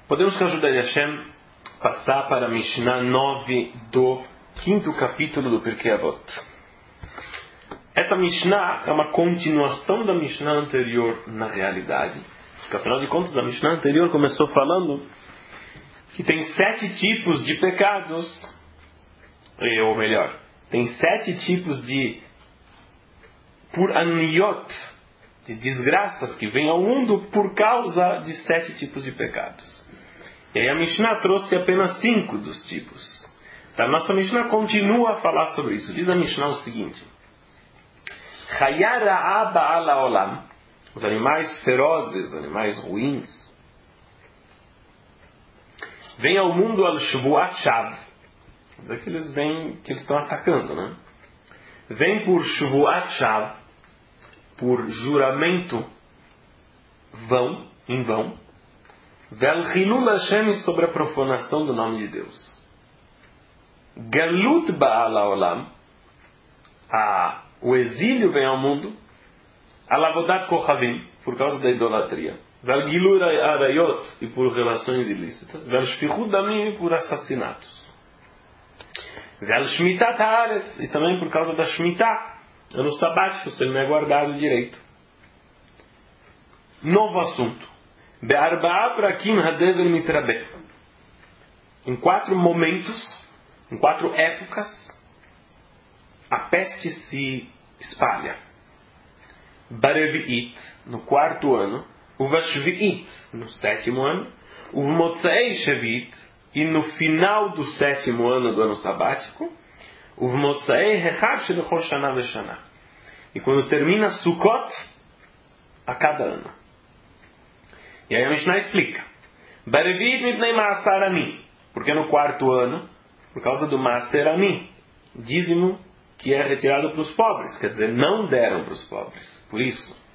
Podemos, com a ajuda de Hashem, passar para a Mishnah 9 do 5º capítulo do Pirkei Avot. Essa Mishnah é uma continuação da Mishnah anterior na realidade. Porque, afinal de contas, a Mishnah anterior começou falando que tem 7 tipos de pecados, ou melhor, tem 7 tipos de Puraniot, de desgraças que vêm ao mundo por causa de 7 tipos de pecados. E aí a Mishnah trouxe apenas 5 dos tipos. A nossa Mishnah continua a falar sobre isso. Diz a Mishnah o seguinte: Chayara Ba'ala Olam, os animais ferozes, animais ruins, vêm ao mundo al Shvuat Shav. Que eles vêm, que eles estão atacando, né? Vem por Shvuat Shav, por juramento em vão, Vel Chilul Hashem, sobre a profanação do nome de Deus. Galut Ba'ala Olam, o exílio vem ao mundo, Alavodat Kochavim, por causa da idolatria. Vel Gilur Arayot, e por relações ilícitas. Vel Shfichut Damim, por assassinatos. Vel Shmitat Haaretz, e também por causa da Shemitah, ano sabático, se ele não é guardado direito. Novo assunto. Be'arba'a prakim hadever mitrabe. Em 4 momentos, em 4 épocas, a peste se espalha. Barevi'it, no 4º ano. Uvashvi'it, no 7º ano. Uvmotzei Shevit, e no final do 7º ano do ano sabático. Uvmotzei Hechad Shebechol Shana Veshana. E quando termina Sukkot, a cada ano. E aí a Mishnah explica. Barevi'it mipnei Ma'asar Ani. Porque no 4º ano, por causa do Ma'aser Ani, dízimo que é retirado para os pobres. Quer dizer, não deram para os pobres. Por isso.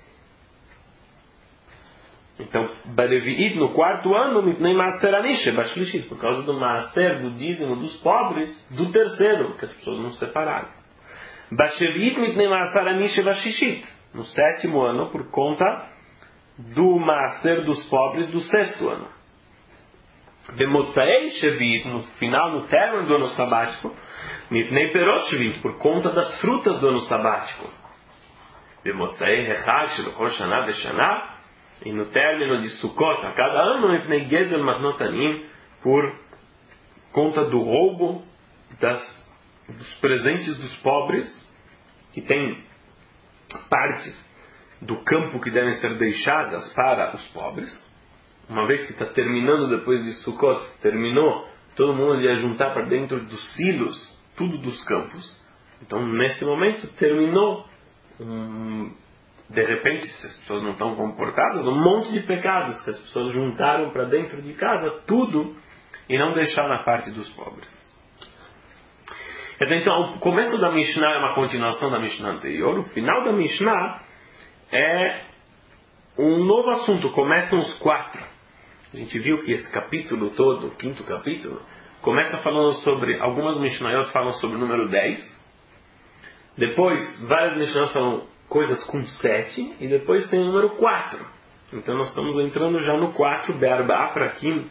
Então, Barevi'it no 4º ano, mipnei Ma'aser Ani Shebashlishit. Por causa do Ma'aser, do dízimo dos pobres, do 3º, que as pessoas não separaram. Bashevi'it mipnei Ma'aser Ani Shebashishit. No 7º ano, por conta do Maaser dos pobres do 6º ano. Bemotzei Shevit, no final, no término do ano sabático, Mipnei Perot Shevit, por conta das frutas do ano sabático. Bemotzei Hechad Shebechol Shana Veshana, e no término de Sukkot, a cada ano, Mipnei Gezel Matnot Anim, por conta do roubo dos presentes dos pobres, que tem partes do campo que devem ser deixadas para os pobres. Uma vez que está terminando depois de Sukkot, terminou, todo mundo ia juntar para dentro dos silos, tudo dos campos. Então, nesse momento, terminou, de repente, se as pessoas não estão comportadas, um monte de pecados que as pessoas juntaram para dentro de casa, tudo, e não deixaram na parte dos pobres. Então, o começo da Mishnah é uma continuação da Mishnah anterior. O final da Mishnah é um novo assunto. Começam os 4. A gente viu que esse capítulo todo, o 5º capítulo, começa falando sobre, algumas Mishnayot falam sobre o número 10. Depois, várias Mishnayot falam coisas com 7. E depois tem o número 4. Então nós estamos entrando já no 4. Be'arba'a prakim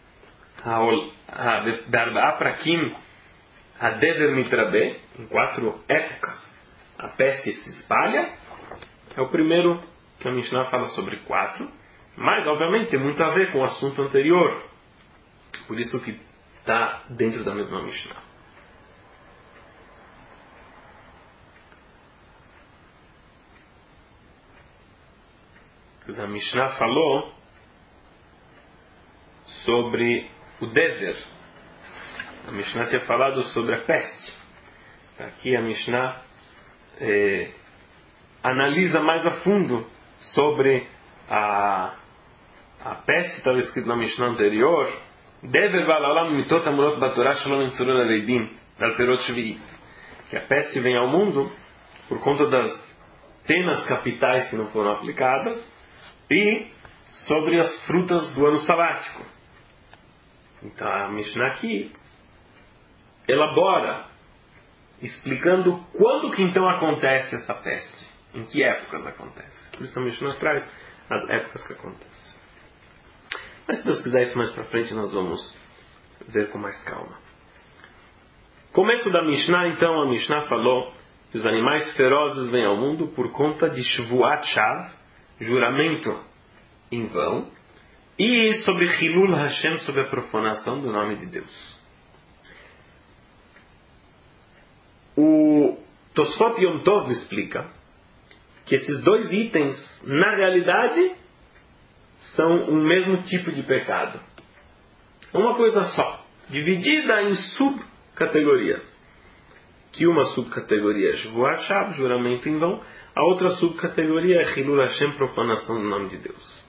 hadever mitrabe. Em 4 épocas a peste se espalha. É o primeiro que a Mishnah fala sobre 4, mas obviamente tem muito a ver com o assunto anterior, por isso que está dentro da mesma Mishnah. A Mishnah falou sobre o dever. A Mishnah tinha falado sobre a peste. Aqui a Mishnah analisa mais a fundo sobre a peste. Estava escrito na Mishnah anterior, que a peste vem ao mundo por conta das penas capitais que não foram aplicadas e sobre as frutas do ano sabático. Então a Mishnah aqui elabora, explicando quando que então acontece essa peste. Em que épocas acontece? Por isso a Mishnah traz as épocas que acontece. Mas se Deus quiser, isso mais para frente nós vamos ver com mais calma. Começo da Mishnah, então, a Mishnah falou que os animais ferozes vêm ao mundo por conta de Shvuat Shav, juramento em vão, e sobre Hilul Hashem, sobre a profanação do nome de Deus. O Tosfot Yom Tov explica que esses dois itens, na realidade, são o mesmo tipo de pecado. Uma coisa só, dividida em subcategorias. Que uma subcategoria é Shvuat Shav, juramento em vão, a outra subcategoria é Hilul Hashem, profanação do nome de Deus.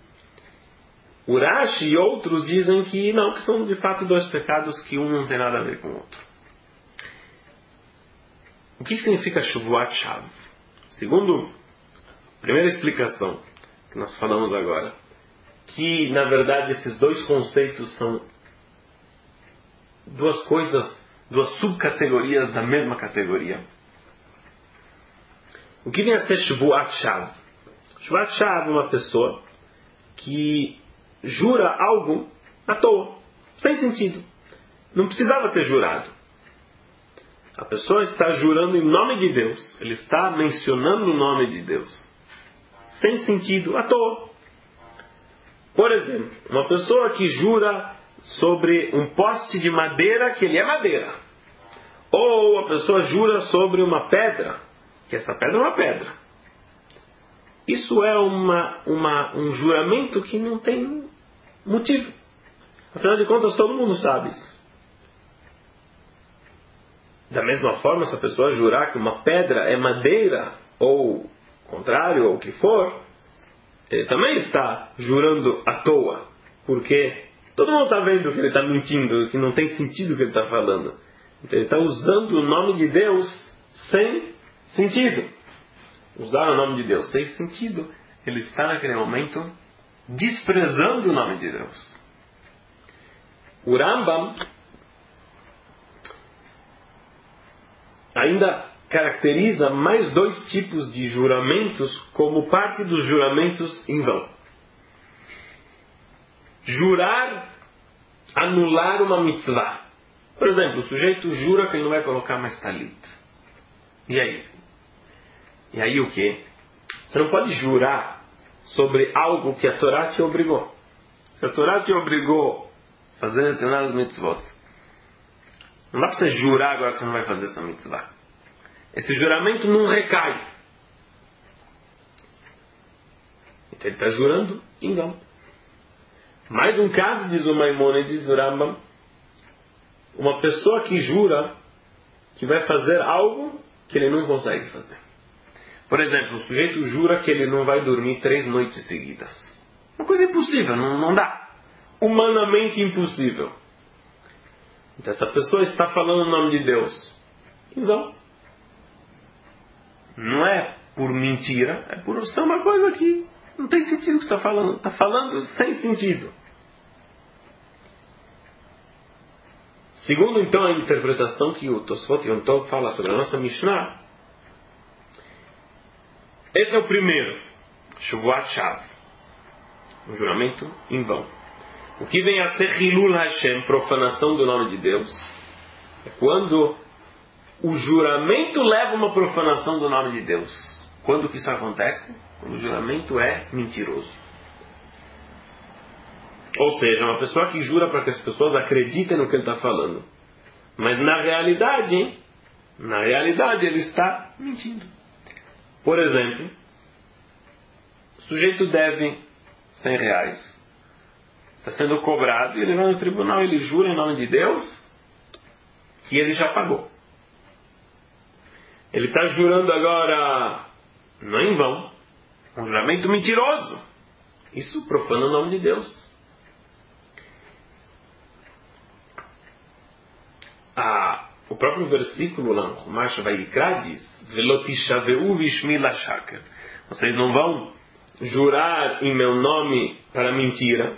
Urashi e outros dizem que não, que são de fato dois pecados que um não tem nada a ver com o outro. O que significa Shvuat Shav? Segundo a primeira explicação que nós falamos agora, que na verdade esses dois conceitos são duas coisas, duas subcategorias da mesma categoria. O que vem a ser Shvuat Shav? Shvuat Shav é uma pessoa que jura algo à toa, sem sentido. Não precisava ter jurado. A pessoa está jurando em nome de Deus, ele está mencionando o nome de Deus, sem sentido, à toa. Por exemplo, uma pessoa que jura sobre um poste de madeira que ele é madeira. Ou a pessoa jura sobre uma pedra, que essa pedra é uma pedra. Isso é um juramento que não tem motivo. Afinal de contas, todo mundo sabe isso. Da mesma forma, se a pessoa jurar que uma pedra é madeira, ou contrário, ou o que for, ele também está jurando à toa. Porque todo mundo está vendo que ele está mentindo, que não tem sentido o que ele está falando. Então ele está usando o nome de Deus sem sentido. Usar o nome de Deus sem sentido, ele está naquele momento desprezando o nome de Deus. O Rambam ainda caracteriza mais dois tipos de juramentos como parte dos juramentos em vão. Jurar anular uma mitzvah. Por exemplo, o sujeito jura que ele não vai colocar mais talit. E aí? E aí o quê? Você não pode jurar sobre algo que a Torá te obrigou. Se a Torá te obrigou a fazer determinadas mitzvot, não dá para você jurar agora que você não vai fazer essa mitzvah. Esse juramento não recai. Então ele está jurando em vão. Mais um caso, diz o Maimônides, o Rambam, uma pessoa que jura que vai fazer algo que ele não consegue fazer. Por exemplo, o sujeito jura que ele não vai dormir 3 noites seguidas. Uma coisa impossível, não dá. Humanamente impossível. Então essa pessoa está falando o nome de Deus. Então, não é por mentira, é por ser uma coisa que não tem sentido o que você está falando. Está falando sem sentido. Segundo então a interpretação que o Tosfot Yom Tov fala sobre a nossa Mishnah, esse é o primeiro, Shvuat Shav, um juramento em vão. O que vem a ser Hilul Hashem, profanação do nome de Deus, é quando o juramento leva a uma profanação do nome de Deus. Quando que isso acontece? Quando o juramento é mentiroso. Ou seja, uma pessoa que jura para que as pessoas acreditem no que ele está falando. Mas na realidade ele está mentindo. Por exemplo, o sujeito deve R$100. Está sendo cobrado e ele vai no tribunal, ele jura em nome de Deus que ele já pagou. Ele está jurando agora, não é em vão, um juramento mentiroso. Isso profana o nome de Deus. O próprio versículo lá no Chumash Vayikra diz: Velotishaveu vishmi lashaker. Vocês não vão jurar em meu nome para mentira.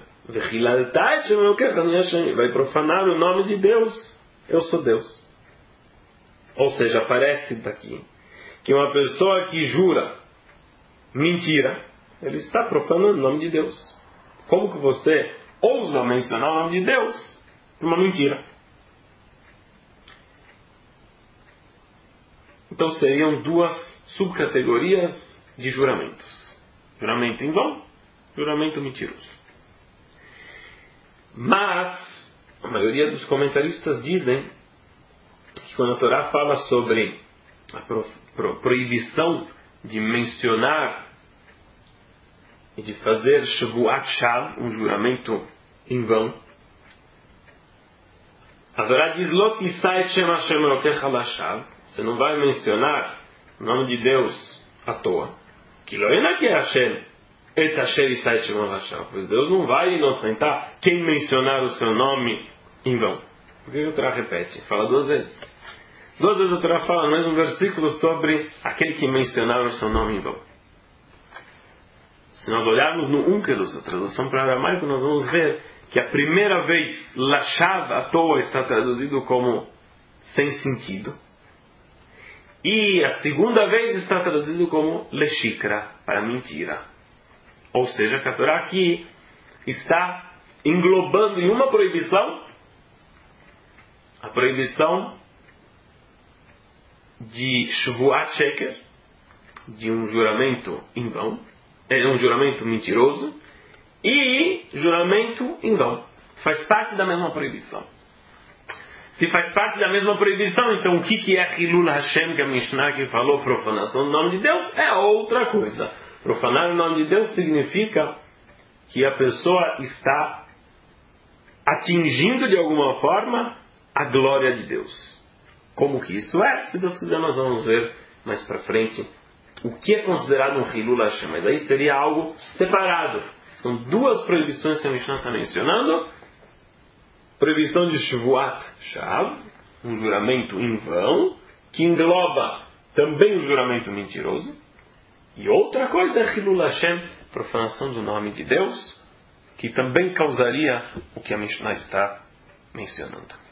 Vai profanar o nome de Deus. Eu sou Deus. Ou seja, parece daqui que uma pessoa que jura mentira, ele está profanando o nome de Deus. Como que você ousa mencionar o nome de Deus por uma mentira. Então seriam duas subcategorias de juramentos. Juramento em vão, juramento mentiroso. Mas a maioria dos comentaristas dizem que quando a Torá fala sobre a proibição de mencionar e de fazer Shavuat Shav, um juramento em vão, a Torá diz: Lot Yisai Shem Hashem Elokecha Lashav. Você não vai mencionar o nome de Deus à toa. Que lo enake Hashem et Asher Yisai Shem Lashav. Pois Deus não vai inocentar quem mencionar o seu nome em vão. Por que a Torá repete? Fala duas vezes. Duas vezes a Torá fala no mesmo versículo sobre aquele que mencionar o seu nome em vão. Se nós olharmos no Unkelus, a tradução para aramaico, nós vamos ver que a primeira vez, Lashav, à toa, está traduzido como sem sentido. E a segunda vez está traduzido como Leshikra, para mentira. Ou seja, que a Torá aqui está englobando em uma proibição a proibição de Shvuat Sheker, de um juramento em vão, um juramento mentiroso, e juramento em vão. Faz parte da mesma proibição. Se faz parte da mesma proibição, então o que é Hilul Hashem, que a Mishnah que falou, profanação do nome de Deus, é outra coisa. Profanar o nome de Deus significa que a pessoa está atingindo de alguma forma a glória de Deus. Como que isso é? Se Deus quiser, nós vamos ver mais para frente o que é considerado um Hilul Hashem. Mas aí seria algo separado. São duas proibições que a Mishnah está mencionando. Proibição de Shvuat Shav, um juramento em vão, que engloba também o juramento mentiroso. E outra coisa é Hilul Hashem, profanação do nome de Deus, que também causaria o que a Mishnah está mencionando.